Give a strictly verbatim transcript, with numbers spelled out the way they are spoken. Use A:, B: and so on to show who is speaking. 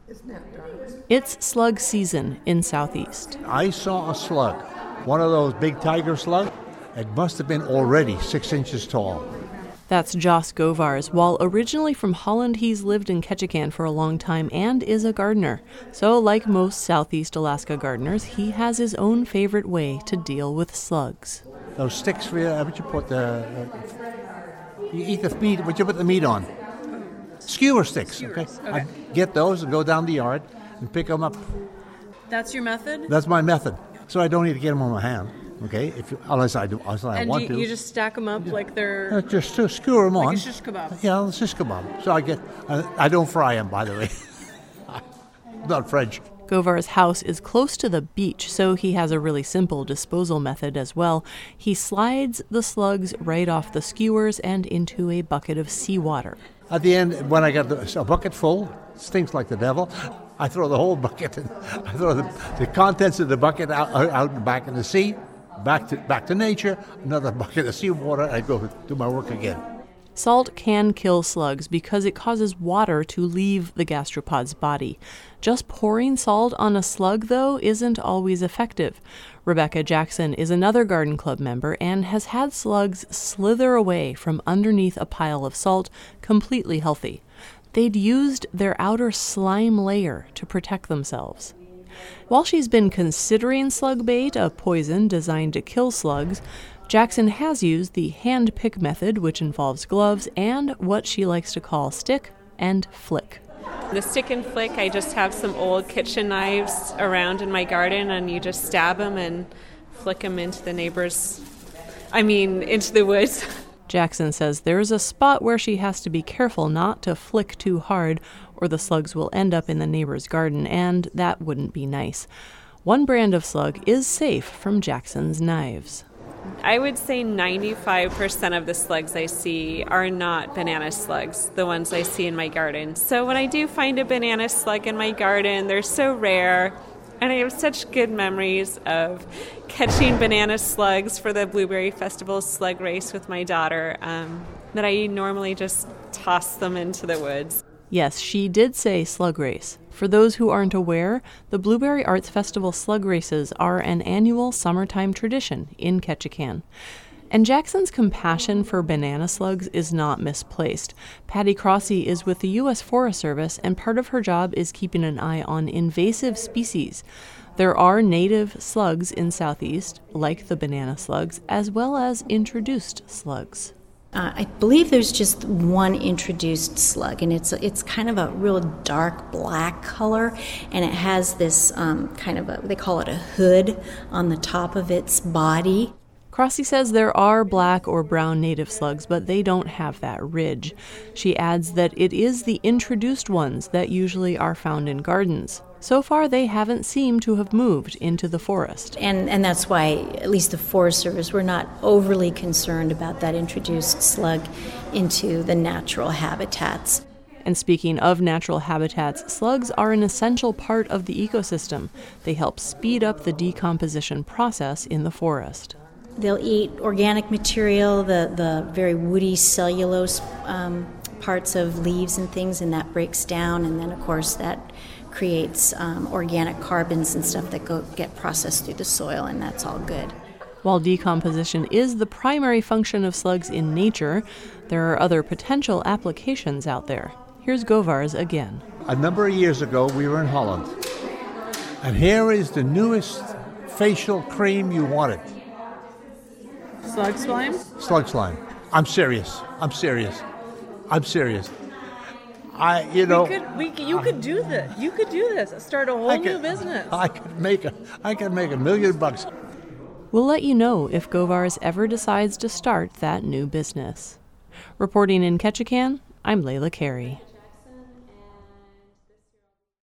A: It's slug season in Southeast.
B: I saw a slug, one of those big tiger slugs. It must have been already six inches tall.
A: That's Jos Govars. While originally from Holland, he's lived in Ketchikan for a long time and is a gardener. So like most Southeast Alaska gardeners, he has his own favorite way to deal with slugs.
B: Those sticks, for you, what you put the, uh, you eat the meat, what you put the meat on? Skewer sticks, okay?
A: okay?
B: I get those and go down the yard and pick them up.
A: That's your method?
B: That's my method. So I don't need to get them on my hand. Okay, if you, unless I do, unless I
A: and
B: want
A: you,
B: to.
A: you just stack them up like they're
B: uh, just to skewer them
A: like
B: on.
A: a shish kebab.
B: Yeah, shish kebab. So I get. Uh, I don't fry them, by the way. Not French.
A: Govar's house is close to the beach, so he has a really simple disposal method as well. He slides the slugs right off the skewers and into a bucket of seawater.
B: At the end, when I get the, a bucket full, stinks like the devil. I throw the whole bucket in. I throw the, the contents of the bucket out, out back in the sea. Back to back to nature, another bucket of seawater, I go do my work again.
A: Salt can kill slugs because it causes water to leave the gastropod's body. Just pouring salt on a slug, though, isn't always effective. Rebecca Jackson is another garden club member and has had slugs slither away from underneath a pile of salt, completely healthy. They'd used their outer slime layer to protect themselves. While she's been considering slug bait, a poison designed to kill slugs, Jackson has used the hand pick method, which involves gloves and what she likes to call stick and flick.
C: The stick and flick, I just have some old kitchen knives around in my garden, and you just stab them and flick them into the neighbors, I mean, into the woods.
A: Jackson says there's a spot where she has to be careful not to flick too hard, or the slugs will end up in the neighbor's garden, and that wouldn't be nice. One brand of slug is safe from Jackson's knives.
C: I would say ninety-five percent of the slugs I see are not banana slugs, the ones I see in my garden. So when I do find a banana slug in my garden, they're so rare, and I have such good memories of catching banana slugs for the Blueberry Festival slug race with my daughter, um, that I normally just toss them into the woods.
A: Yes, she did say slug race. For those who aren't aware, the Blueberry Arts Festival slug races are an annual summertime tradition in Ketchikan. And Jackson's compassion for banana slugs is not misplaced. Patty Crossy is with the U S Forest Service, and part of her job is keeping an eye on invasive species. There are native slugs in Southeast, like the banana slugs, as well as introduced slugs.
D: Uh, I believe there's just one introduced slug, and it's it's kind of a real dark black color, and it has this um, kind of a, they call it a hood on the top of its body.
A: Crossy says there are black or brown native slugs, but they don't have that ridge. She adds that it is the introduced ones that usually are found in gardens. So far, they haven't seemed to have moved into the forest.
D: And and that's why, at least the Forest Service, we're not overly concerned about that introduced slug into the natural habitats.
A: And speaking of natural habitats, slugs are an essential part of the ecosystem. They help speed up the decomposition process in the forest.
D: They'll eat organic material, the, the very woody cellulose um, parts of leaves and things, and that breaks down, and then, of course, that creates um, organic carbons and stuff that go get processed through the soil, and that's all good.
A: While decomposition is the primary function of slugs in nature, there are other potential applications out there. Here's Govars again.
B: A number of years ago, we were in Holland, and here is the newest facial cream you wanted.
A: Slug slime?
B: Slug slime. I'm serious. I'm serious. I'm serious. I, you know,
E: we could, we, you could do this. You could do this. Start a whole
B: I
E: new
B: could,
E: business.
B: I could make a, I could make a million bucks.
A: We'll let you know if Govars ever decides to start that new business. Reporting in Ketchikan, I'm Layla Carey.